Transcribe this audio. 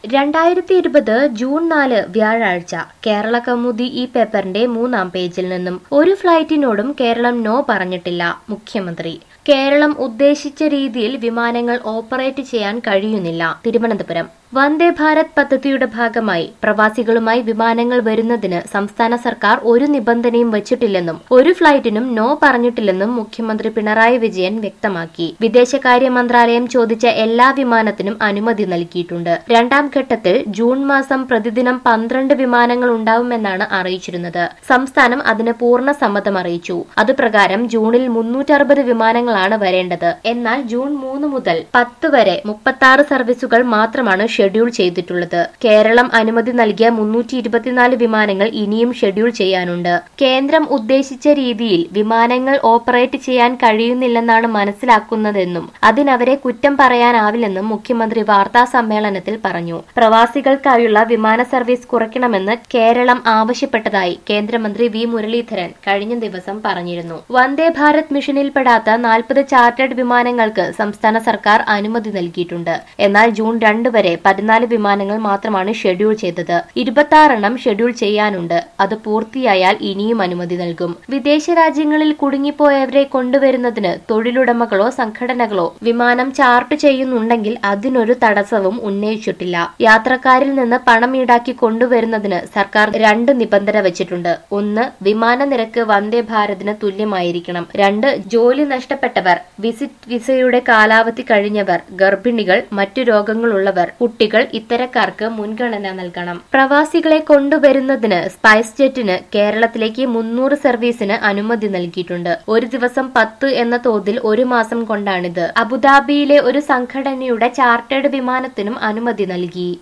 2020 June 4 വ്യാഴാഴ്ച കേരള കൗമുദി ഈ പേപ്പറിന്റെ 3-ാം പേജിൽ നിന്നും ഒരു ഫ്ലൈറ്റിനോടും കേരളം നോ പറഞ്ഞിട്ടില്ല. മുഖ്യമന്ത്രി കേരളം ഉദ്ദേശിച്ച രീതിയിൽ വിമാനങ്ങൾ ഓപ്പറേറ്റ് ചെയ്യാൻ കഴിയുന്നില്ല. തിരുവനന്തപുരം വന്ദേ ഭാരത് പദ്ധതിയുടെ ഭാഗമായി പ്രവാസികളുമായി വിമാനങ്ങൾ വരുന്നതിന് സംസ്ഥാന സർക്കാർ ഒരു നിബന്ധനയും വച്ചിട്ടില്ലെന്നും ഒരു ഫ്ലൈറ്റിനും നോ പറഞ്ഞിട്ടില്ലെന്നും മുഖ്യമന്ത്രി പിണറായി വിജയൻ വ്യക്തമാക്കി. വിദേശകാര്യ മന്ത്രാലയം ചോദിച്ച എല്ലാ വിമാനത്തിനും അനുമതി നൽകിയിട്ടുണ്ട്. രണ്ടാം ഘട്ടത്തിൽ ജൂൺ മാസം പ്രതിദിനം 12 വിമാനങ്ങൾ ഉണ്ടാവുമെന്നാണ് അറിയിച്ചിരുന്നത്. സംസ്ഥാനം അതിന് പൂർണ്ണ സമ്മതം അറിയിച്ചു. അതുപ്രകാരം ജൂണിൽ 360 വിമാനങ്ങളാണ് വരേണ്ടത്. എന്നാൽ ജൂൺ 3 മുതൽ 10 വരെ 36 സർവീസുകൾ മാത്രമാണ് ഷെഡ്യൂൾ ചെയ്തിട്ടുള്ളത്. കേരളം അനുമതി നൽകിയ 324 വിമാനങ്ങൾ ഇനിയും ഷെഡ്യൂൾ ചെയ്യാനുണ്ട്. കേന്ദ്രം ഉദ്ദേശിച്ച രീതിയിൽ വിമാനങ്ങൾ ഓപ്പറേറ്റ് ചെയ്യാൻ കഴിയുന്നില്ലെന്നാണ് മനസ്സിലാക്കുന്നതെന്നും അതിനവരെ കുറ്റം പറയാനാവില്ലെന്നും മുഖ്യമന്ത്രി വാർത്താ സമ്മേളനത്തിൽ പറഞ്ഞു. പ്രവാസികൾക്കായുള്ള വിമാന സർവീസ് കുറയ്ക്കണമെന്ന് കേരളം ആവശ്യപ്പെട്ടതായി കേന്ദ്രമന്ത്രി വി മുരളീധരൻ കഴിഞ്ഞ ദിവസം പറഞ്ഞിരുന്നു. വന്ദേ ഭാരത് മിഷനിൽപ്പെടാത്ത 40 ചാർട്ടേഡ് വിമാനങ്ങൾക്ക് സംസ്ഥാന സർക്കാർ അനുമതി നൽകിയിട്ടുണ്ട്. എന്നാൽ ജൂൺ 2 വരെ 14 വിമാനങ്ങൾ മാത്രമാണ് ഷെഡ്യൂൾ ചെയ്തത്. 26 ഷെഡ്യൂൾ ചെയ്യാനുണ്ട്. അത് പൂർത്തിയായാൽ ഇനിയും അനുമതി നൽകും. വിദേശ രാജ്യങ്ങളിൽ കുടുങ്ങിപ്പോയവരെ കൊണ്ടുവരുന്നതിന് തൊഴിലുടമകളോ സംഘടനകളോ വിമാനം ചാർട്ട് ചെയ്യുന്നുണ്ടെങ്കിൽ അതിനൊരു തടസ്സവും ഉന്നയിച്ചിട്ടില്ല. യാത്രക്കാരിൽ നിന്ന് പണം ഈടാക്കി കൊണ്ടുവരുന്നതിന് സർക്കാർ 2 നിബന്ധന വച്ചിട്ടുണ്ട്. 1. വിമാന നിരക്ക് വന്ദേ ഭാരതിന് തുല്യമായിരിക്കണം. 2. ജോലി നഷ്ടപ്പെട്ടവർ, വിസിറ്റ് വിസയുടെ കാലാവധി കഴിഞ്ഞവർ, ഗർഭിണികൾ, മറ്റു രോഗങ്ങളുള്ളവർ, കുട്ടികൾ ഇത്തരക്കാർക്ക് മുൻഗണന നൽകണം. പ്രവാസികളെ കൊണ്ടുവരുന്നതിന് സ്പൈസ് ജെറ്റിന് കേരളത്തിലേക്ക് 300 സർവീസിന് അനുമതി നൽകിയിട്ടുണ്ട്. ഒരു ദിവസം 10 എന്ന തോതിൽ ഒരു മാസം കൊണ്ടാണിത്. അബുദാബിയിലെ ഒരു സംഘടനയുടെ ചാർട്ടേഡ് വിമാനത്തിനും അനുമതി നൽകി.